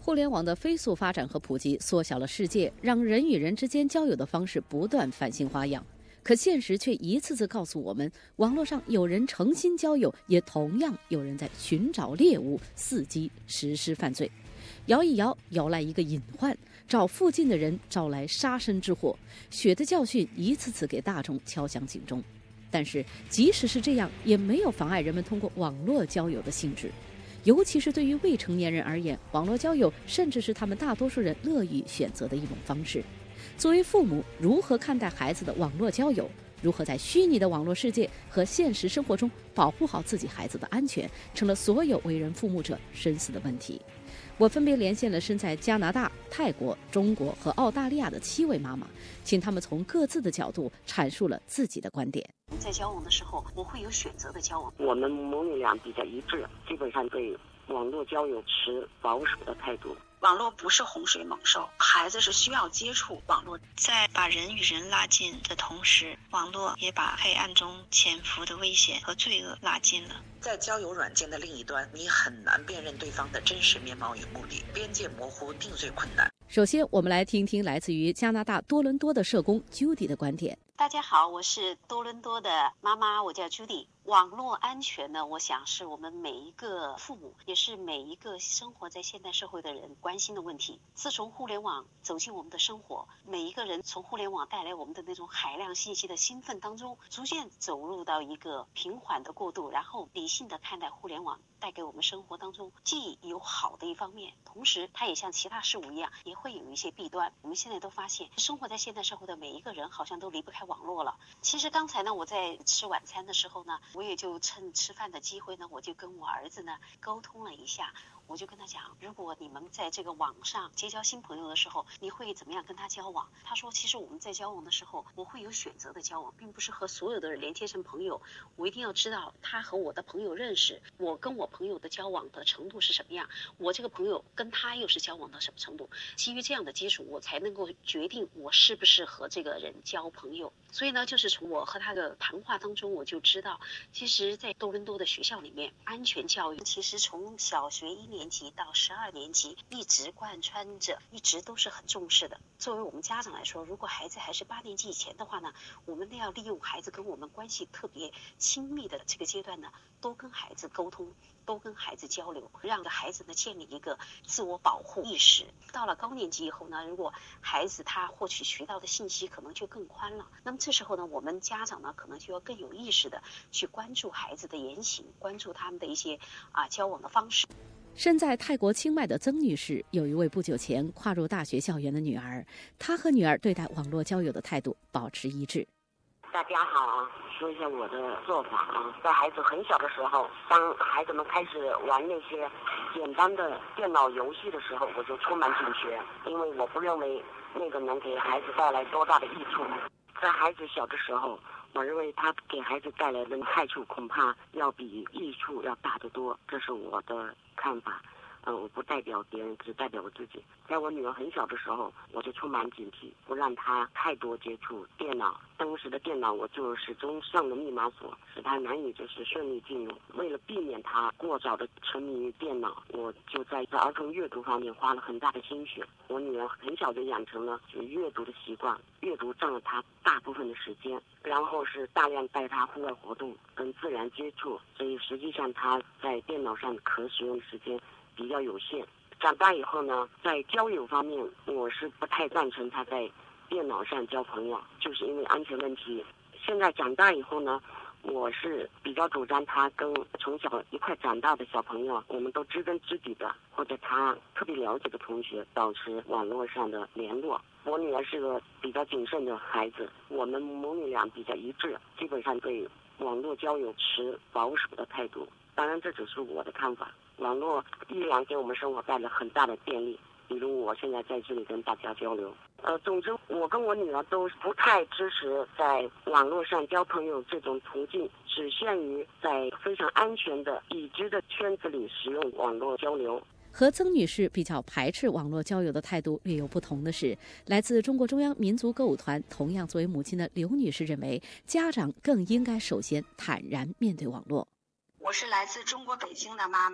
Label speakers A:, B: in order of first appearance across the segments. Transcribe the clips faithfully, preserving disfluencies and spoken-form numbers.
A: 互联网的飞速发展和普及，缩小了世界，让人与人之间交友的方式不断翻新花样。可现实却一次次告诉我们，网络上有人诚心交友，也同样有人在寻找猎物，伺机实施犯罪。摇一摇，摇来一个隐患，找附近的人招来杀身之祸。血的教训一次次给大众敲响警钟。但是即使是这样，也没有妨碍人们通过网络交友的兴致。尤其是对于未成年人而言，网络交友甚至是他们大多数人乐于选择的一种方式。作为父母，如何看待孩子的网络交友？如何在虚拟的网络世界和现实生活中保护好自己孩子的安全，成了所有为人父母者深思的问题。我分别连线了身在加拿大、泰国、中国和澳大利亚的七位妈妈，请他们从各自的角度阐述了自己的观点。
B: 在交往的时候，我会有选择的交往。
C: 我们母女俩比较一致，基本上对网络交友持保守的态度。
B: 网络不是洪水猛兽，孩子是需要接触网络。
D: 在把人与人拉近的同时，网络也把黑暗中潜伏的危险和罪恶拉近了。
E: 在交友软件的另一端，你很难辨认对方的真实面貌与目的，边界模糊，定罪困难。
A: 首先，我们来听听来自于加拿大多伦多的社工 Judy 的观点。
B: 大家好，我是多伦多的妈妈，我叫 Judy。网络安全呢，我想是我们每一个父母，也是每一个生活在现代社会的人关心的问题。自从互联网走进我们的生活，每一个人从互联网带来我们的那种海量信息的兴奋当中，逐渐走入到一个平缓的过渡，然后理性的看待互联网带给我们生活当中既有好的一方面，同时它也像其他事物一样，也会有一些弊端。我们现在都发现，生活在现代社会的每一个人好像都离不开网络了。其实刚才呢，我在吃晚餐的时候呢，我也就趁吃饭的机会呢，我就跟我儿子呢沟通了一下。我就跟他讲，如果你们在这个网上结交新朋友的时候，你会怎么样跟他交往？他说，其实我们在交往的时候，我会有选择的交往，并不是和所有的人连接成朋友。我一定要知道他和我的朋友认识，我跟我朋友的交往的程度是什么样，我这个朋友跟他又是交往到什么程度。基于这样的基础，我才能够决定我是不是和这个人交朋友。所以呢，就是从我和他的谈话当中，我就知道，其实在多伦多的学校里面，安全教育其实从小学一年级到十二年级一直贯穿着，一直都是很重视的。作为我们家长来说，如果孩子还是八年级以前的话呢，我们都要利用孩子跟我们关系特别亲密的这个阶段呢，多跟孩子沟通，多跟孩子交流，让孩子呢建立一个自我保护意识。到了高年级以后呢，如果孩子他获取渠道的信息可能就更宽了，那么这时候呢，我们家长呢可能就要更有意识的去关注孩子的言行，关注他们的一些啊交往的方式。
A: 身在泰国清迈的曾女士有一位不久前跨入大学校园的女儿，她和女儿对待网络交友的态度保持一致。
C: 大家好啊，说一下我的做法啊。在孩子很小的时候，当孩子们开始玩那些简单的电脑游戏的时候，我就充满警觉，因为我不认为那个能给孩子带来多大的益处。在孩子小的时候，我认为他给孩子带来的害处恐怕要比益处要大得多，这是我的看法。嗯，我不代表别人，只代表我自己。在我女儿很小的时候，我就充满警惕，不让她太多接触电脑。当时的电脑，我就始终上了密码锁，使她难以就是顺利进入。为了避免她过早的沉迷于电脑，我就在儿童阅读方面花了很大的心血。我女儿很小就养成了就阅读的习惯，阅读占了她大部分的时间。然后是大量带她户外活动，跟自然接触，所以实际上她在电脑上可使用的时间比较有限。长大以后呢，在交友方面，我是不太赞成他在电脑上交朋友，就是因为安全问题。现在长大以后呢，我是比较主张他跟从小一块长大的小朋友，我们都知根知底的，或者他特别了解的同学，保持网络上的联络。我女儿是个比较谨慎的孩子，我们母女俩比较一致，基本上对网络交友持保守的态度。当然，这只是我的看法。网络依然给我们生活带来很大的便利，比如我现在在这里跟大家交流。呃，总之，我跟我女儿都不太支持在网络上交朋友这种途径，只限于在非常安全的已知的圈子里使用网络交流。
A: 和曾女士比较排斥网络交友的态度略有不同的是，来自中国中央民族歌舞团同样作为母亲的刘女士认为，家长更应该首先坦然面对网络。
F: 我是来自中国北京的妈妈，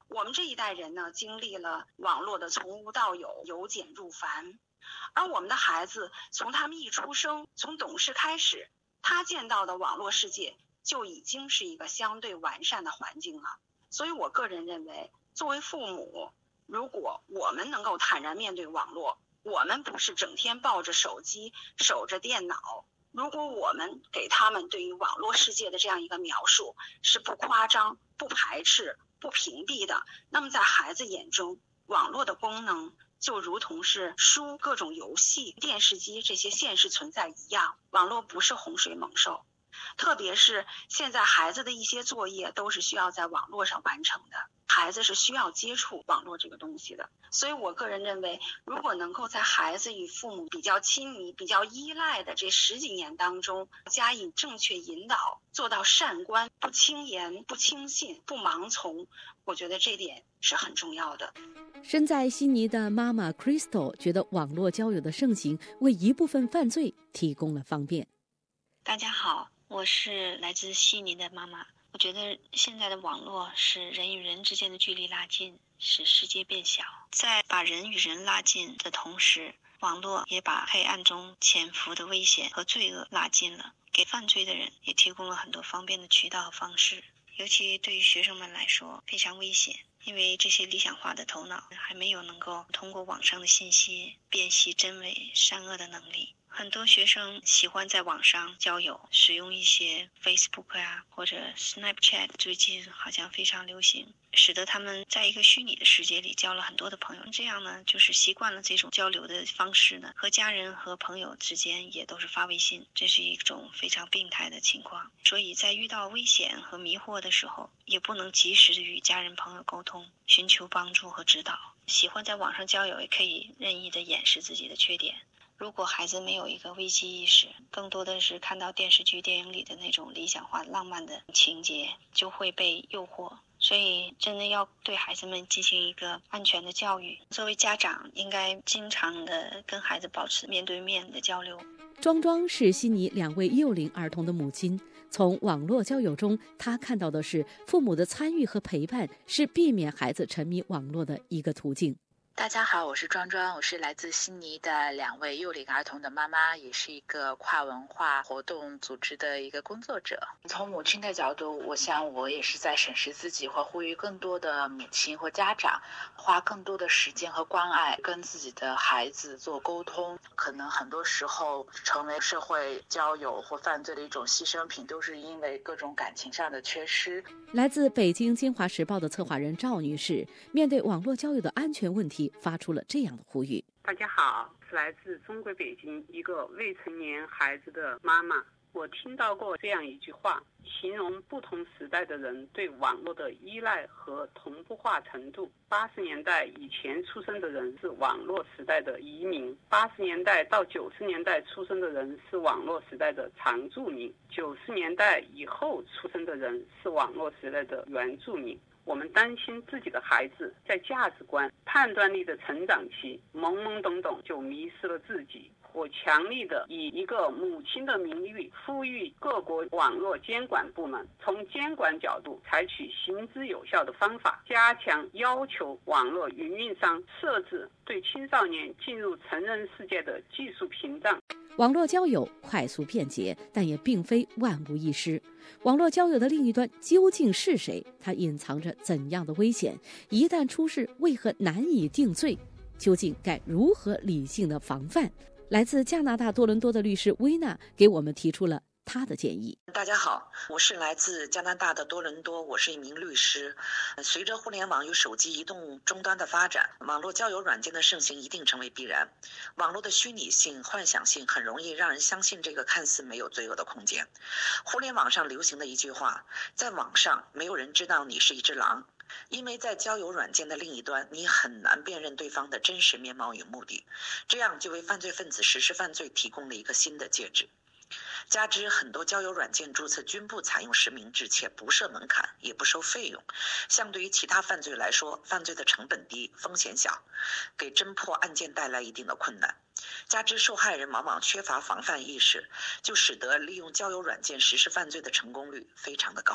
F: 我们这一代人呢，经历了网络的从无到有，由简入繁，而我们的孩子从他们一出生，从懂事开始，他见到的网络世界就已经是一个相对完善的环境了。所以我个人认为，作为父母，如果我们能够坦然面对网络，我们不是整天抱着手机守着电脑，如果我们给他们对于网络世界的这样一个描述是不夸张、不排斥、不屏蔽的，那么在孩子眼中，网络的功能就如同是书、各种游戏、电视机这些现实存在一样，网络不是洪水猛兽。特别是现在孩子的一些作业都是需要在网络上完成的，孩子是需要接触网络这个东西的。所以我个人认为，如果能够在孩子与父母比较亲密、比较依赖的这十几年当中加以正确引导，做到善观，不轻言、不轻信、不盲从，我觉得这点是很重要的。
A: 身在悉尼的妈妈 Crystal 觉得网络交友的盛行为一部分犯罪提供了方便。
D: 大家好，我是来自悉尼的妈妈。我觉得现在的网络使人与人之间的距离拉近，使世界变小。在把人与人拉近的同时，网络也把黑暗中潜伏的危险和罪恶拉近了，给犯罪的人也提供了很多方便的渠道和方式。尤其对于学生们来说非常危险，因为这些理想化的头脑还没有能够通过网上的信息辨析真伪善恶的能力。很多学生喜欢在网上交友，使用一些 Facebook 啊或者 Snapchat， 最近好像非常流行，使得他们在一个虚拟的世界里交了很多的朋友。这样呢，就是习惯了这种交流的方式呢，和家人和朋友之间也都是发微信，这是一种非常病态的情况。所以在遇到危险和迷惑的时候，也不能及时的与家人朋友沟通，寻求帮助和指导。喜欢在网上交友，也可以任意的掩饰自己的缺点。如果孩子没有一个危机意识，更多的是看到电视剧、电影里的那种理想化、浪漫的情节，就会被诱惑。所以真的要对孩子们进行一个安全的教育。作为家长，应该经常的跟孩子保持面对面的交流。
A: 庄庄是悉尼两位幼龄儿童的母亲，从网络交友中，她看到的是父母的参与和陪伴是避免孩子沉迷网络的一个途径。
G: 大家好，我是庄庄，我是来自悉尼的两位幼龄儿童的妈妈，也是一个跨文化活动组织的一个工作者。从母亲的角度，我想我也是在审视自己，或呼吁更多的母亲或家长花更多的时间和关爱跟自己的孩子做沟通。可能很多时候成为社会交友或犯罪的一种牺牲品，都是因为各种感情上的缺失。
A: 来自北京京华时报的策划人赵女士，面对网络交友的安全问题，发出了这样的呼吁。
H: 大家好，是来自中国北京一个未成年孩子的妈妈。我听到过这样一句话，形容不同时代的人对网络的依赖和同步化程度。八十年代以前出生的人是网络时代的移民，八十年代到九十年代出生的人是网络时代的常住民，九十年代以后出生的人是网络时代的原住民。我们担心自己的孩子在价值观、判断力的成长期懵懵懂懂就迷失了自己。我强力的以一个母亲的名誉呼吁各国网络监管部门，从监管角度采取行之有效的方法，加强要求网络营运商设置对青少年进入成人世界的技术屏障。
A: 网络交友快速便捷，但也并非万无一失。网络交友的另一端究竟是谁？它隐藏着怎样的危险？一旦出事，为何难以定罪？究竟该如何理性的防范？来自加拿大多伦多的律师薇娜给我们提出了他的建议。
E: 大家好，我是来自加拿大的多伦多，我是一名律师。随着互联网与手机移动终端的发展，网络交友软件的盛行一定成为必然。网络的虚拟性、幻想性很容易让人相信这个看似没有罪恶的空间。互联网上流行的一句话，在网上没有人知道你是一只狼，因为在交友软件的另一端，你很难辨认对方的真实面貌与目的，这样就为犯罪分子实施犯罪提供了一个新的介质。加之很多交友软件注册均不采用实名制，且不设门槛，也不收费用，相对于其他犯罪来说，犯罪的成本低，风险小，给侦破案件带来一定的困难。加之受害人往往缺乏防范意识，就使得利用交友软件实施犯罪的成功率非常的高。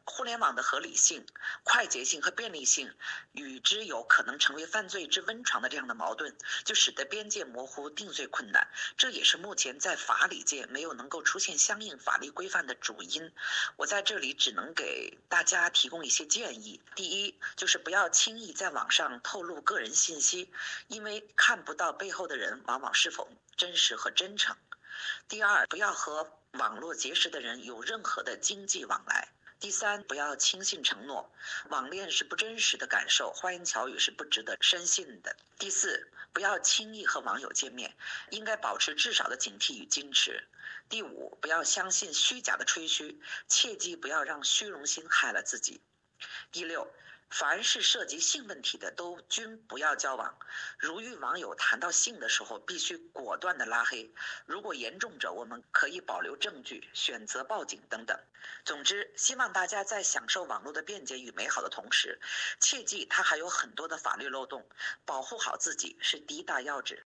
E: 互联网的合理性、快捷性和便利性与之有可能成为犯罪之温床的这样的矛盾，就使得边界模糊、定罪困难。这也是目前在法理界没有能够出现相应法律规范的主因。我在这里只能给大家提供一些建议。第一，就是不要轻易在网上透露个人信息，因为看不到背后的人往往是否真实和真诚。第二，不要和网络结识的人有任何的经济往来。第三，不要轻信承诺，网恋是不真实的感受，花言巧语是不值得深信的。第四，不要轻易和网友见面，应该保持至少的警惕与矜持。第五，不要相信虚假的吹嘘，切记不要让虚荣心害了自己。第六，凡是涉及性问题的都均不要交往，如遇网友谈到性的时候，必须果断的拉黑，如果严重者，我们可以保留证据，选择报警等等。总之，希望大家在享受网络的便捷与美好的同时，切记它还有很多的法律漏洞，保护好自己是第一大要旨。